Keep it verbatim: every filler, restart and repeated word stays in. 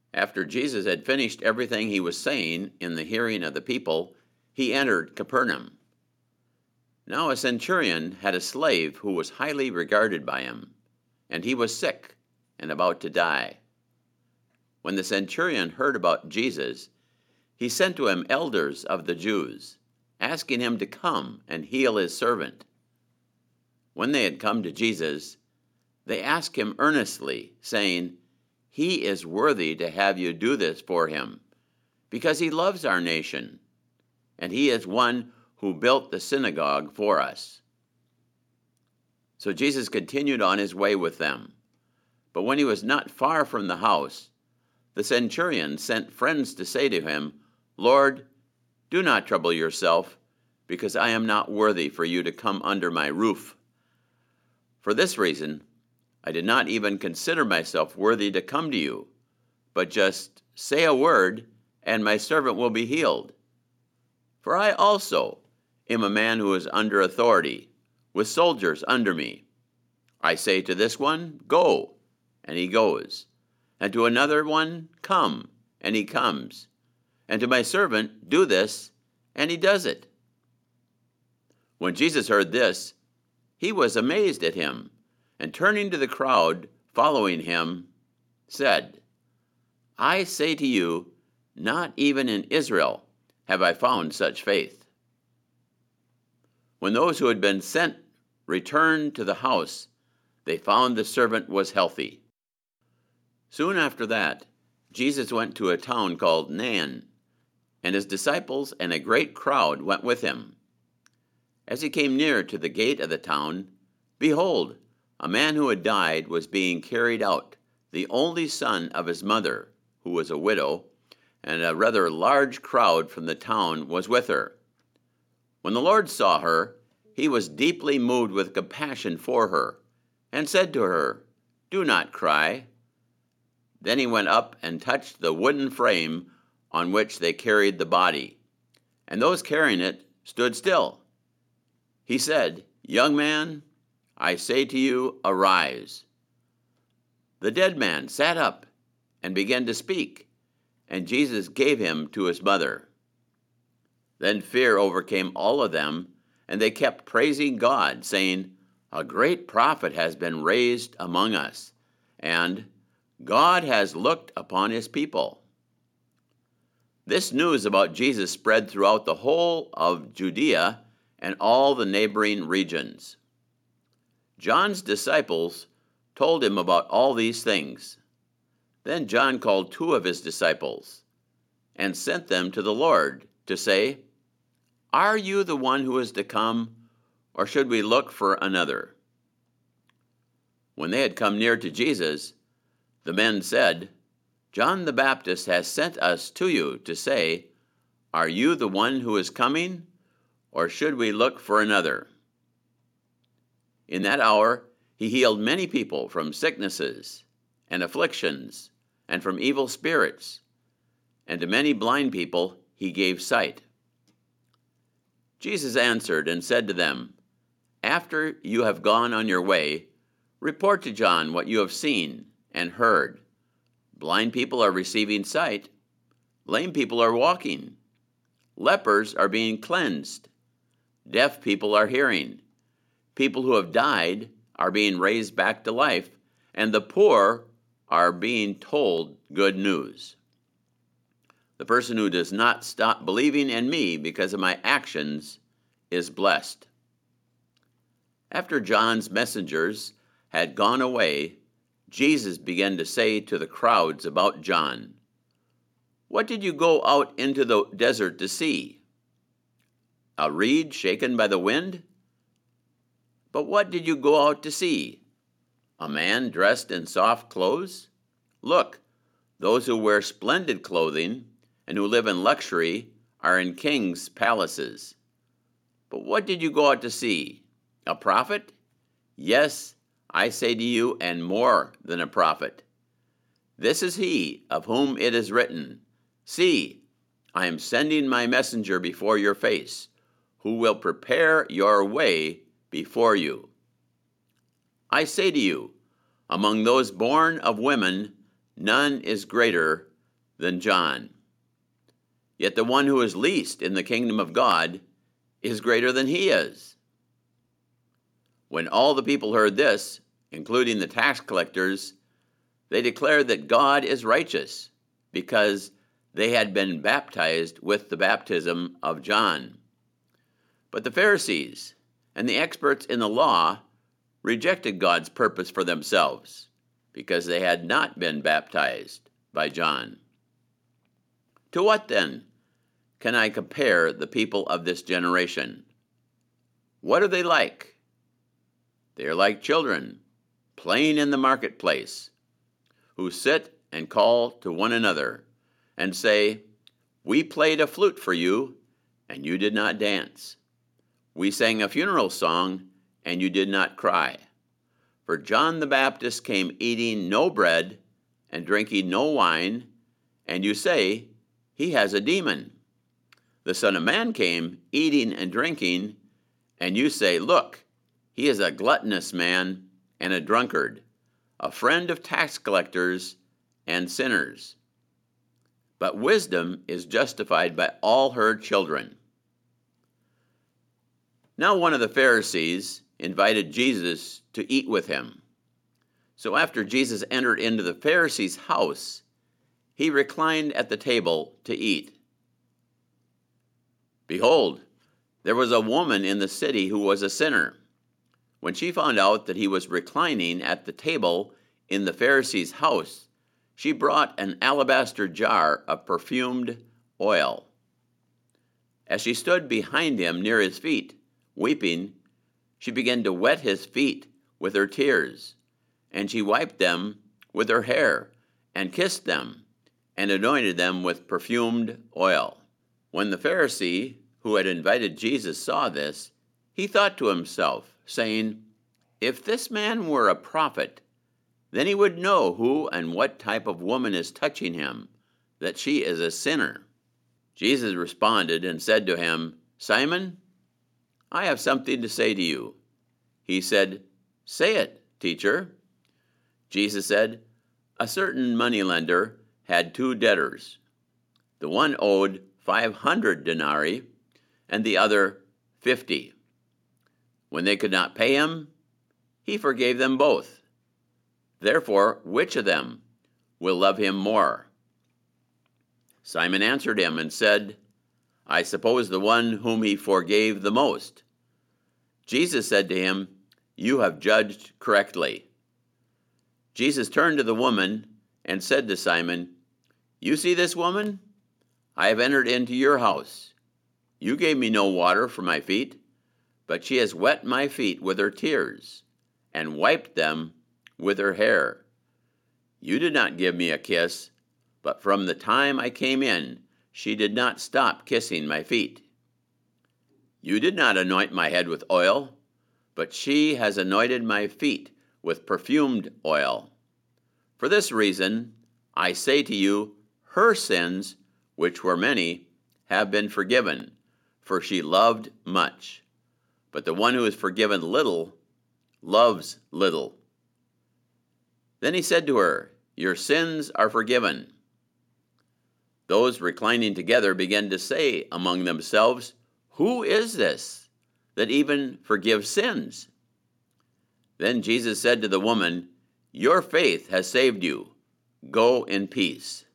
After Jesus had finished everything he was saying in the hearing of the people, he entered Capernaum. Now a centurion had a slave who was highly regarded by him, and he was sick and about to die. When the centurion heard about Jesus, he sent to him elders of the Jews, asking him to come and heal his servant. When they had come to Jesus, they asked him earnestly, saying, "He is worthy to have you do this for him, because he loves our nation, and he is one who built the synagogue for us." So Jesus continued on his way with them. But when he was not far from the house, the centurion sent friends to say to him, "Lord, do not trouble yourself, because I am not worthy for you to come under my roof. For this reason, I did not even consider myself worthy to come to you, but just say a word, and my servant will be healed. For I also am a man who is under authority, with soldiers under me. I say to this one, 'Go,' and he goes, and to another one, 'Come,' and he comes, and to my servant, 'Do this,' and he does it." When Jesus heard this, he was amazed at him, and turning to the crowd following him, said, "I say to you, not even in Israel have I found such faith." When those who had been sent returned to the house, they found the servant was healthy. Soon after that, Jesus went to a town called Nain, and his disciples and a great crowd went with him. As he came near to the gate of the town, behold, a man who had died was being carried out, the only son of his mother, who was a widow, and a rather large crowd from the town was with her. When the Lord saw her, he was deeply moved with compassion for her, and said to her, "Do not cry." Then he went up and touched the wooden frame on which they carried the body, and those carrying it stood still. He said, "Young man, I say to you, arise." The dead man sat up and began to speak, and Jesus gave him to his mother. Then fear overcame all of them, and they kept praising God, saying, "A great prophet has been raised among us, and God has looked upon his people." This news about Jesus spread throughout the whole of Judea and all the neighboring regions. John's disciples told him about all these things. Then John called two of his disciples and sent them to the Lord to say, "Are you the one who is to come, or should we look for another?" When they had come near to Jesus, the men said, "John the Baptist has sent us to you to say, 'Are you the one who is coming, or should we look for another?'" In that hour he healed many people from sicknesses and afflictions and from evil spirits, and to many blind people he gave sight. Jesus answered and said to them, "After you have gone on your way, report to John what you have seen and heard. Blind people are receiving sight, lame people are walking, lepers are being cleansed, deaf people are hearing, people who have died are being raised back to life, and the poor are being told good news. The person who does not stop believing in me because of my actions is blessed." After John's messengers had gone away, Jesus began to say to the crowds about John, "What did you go out into the desert to see? A reed shaken by the wind? But what did you go out to see? A man dressed in soft clothes? Look, those who wear splendid clothing and who live in luxury are in kings' palaces. But what did you go out to see? A prophet? Yes, I say to you, and more than a prophet. This is he of whom it is written, 'See, I am sending my messenger before your face, who will prepare your way before you.' I say to you, among those born of women, none is greater than John. Yet the one who is least in the kingdom of God is greater than he is." When all the people heard this, including the tax collectors, they declared that God is righteous because they had been baptized with the baptism of John. But the Pharisees and the experts in the law rejected God's purpose for themselves because they had not been baptized by John. To what, then, can I compare the people of this generation? What are they like? They are like children playing in the marketplace, who sit and call to one another and say, "We played a flute for you, and you did not dance. We sang a funeral song, and you did not cry. For John the Baptist came eating no bread and drinking no wine, and you say, 'He has a demon.' The Son of Man came eating and drinking, and you say, 'Look, he is a gluttonous man and a drunkard, a friend of tax collectors and sinners.' But wisdom is justified by all her children." Now one of the Pharisees invited Jesus to eat with him. So after Jesus entered into the Pharisee's house, he reclined at the table to eat. Behold, there was a woman in the city who was a sinner. When she found out that he was reclining at the table in the Pharisee's house, she brought an alabaster jar of perfumed oil. As she stood behind him near his feet, weeping, she began to wet his feet with her tears, and she wiped them with her hair, and kissed them, and anointed them with perfumed oil. When the Pharisee who had invited Jesus saw this, he thought to himself, saying, "If this man were a prophet, then he would know who and what type of woman is touching him, that she is a sinner." Jesus responded and said to him, "Simon, I have something to say to you." He said, "Say it, teacher." Jesus said, "A certain moneylender had two debtors. The one owed five hundred denarii, and the other fifty. When they could not pay him, he forgave them both. Therefore, which of them will love him more?" Simon answered him and said, "I suppose the one whom he forgave the most." Jesus said to him, "You have judged correctly." Jesus turned to the woman and said to Simon, "You see this woman? I have entered into your house. You gave me no water for my feet, but she has wet my feet with her tears and wiped them with her hair. You did not give me a kiss, but from the time I came in, she did not stop kissing my feet. You did not anoint my head with oil, but she has anointed my feet with perfumed oil. For this reason, I say to you, her sins, which were many, have been forgiven, for she loved much. But the one who is forgiven little loves little." Then he said to her, "Your sins are forgiven." Those reclining together began to say among themselves, "Who is this that even forgives sins?" Then Jesus said to the woman, "Your faith has saved you. Go in peace."